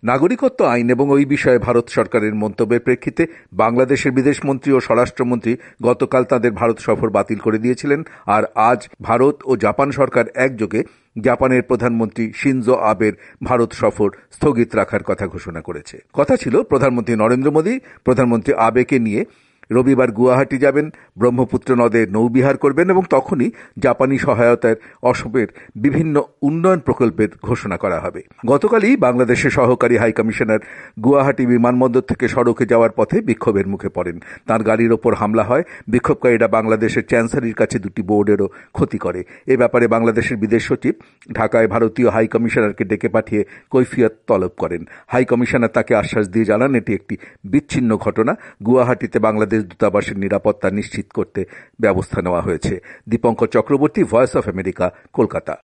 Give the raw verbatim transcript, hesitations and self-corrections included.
নাগরিকত্ব আইন এবং ওই বিষয়ে ভারত সরকারের মন্তব্যের প্রেক্ষিতে বাংলাদেশের বিদেশমন্ত্রী ও স্বরাষ্ট্রমন্ত্রী গতকাল তাঁদের ভারত সফর বাতিল করে দিয়েছিলেন। আর আজ ভারত ও জাপান সরকার একযোগে জাপানের প্রধানমন্ত্রী শিনজো আবের ভারত সফর স্থগিত রাখার কথা ঘোষণা করেছে। কথা ছিল প্রধানমন্ত্রী নরেন্দ্র মোদী প্রধানমন্ত্রী আবেকে নিয়ে রবিবার গুয়াহাটি যাবেন, ব্রহ্মপুত্র নদে নৌবিহার করবেন এবং তখনই জাপানি সহায়তায় অসমের বিভিন্ন উন্নয়ন প্রকল্পের ঘোষণা করা হবে। গতকালই বাংলাদেশের সহকারী হাইকমিশনার গুয়াহাটি বিমানবন্দর থেকে সড়কে যাওয়ার পথে বিক্ষোভের মুখে পড়েন। তার গাড়ির ওপর হামলা হয়। বিক্ষোভকারীরা বাংলাদেশের চ্যান্সেলরির কাছে দুটি বোর্ডেরও ক্ষতি করে। এ ব্যাপারে বাংলাদেশের বিদেশ সচিব ঢাকায় ভারতীয় হাইকমিশনারকে ডেকে পাঠিয়ে কৈফিয়ত তলব করেন। হাইকমিশনার তাকে আশ্বাস দিয়ে জানান এটি একটি বিচ্ছিন্ন ঘটনা। গুয়াহাটিতে বাংলাদেশ দূতাবাসের নিরাপত্তা নিশ্চিত করতে ব্যবস্থা নেওয়া হয়েছে। Dipankar Chakraborty, Voice of America, Kolkata.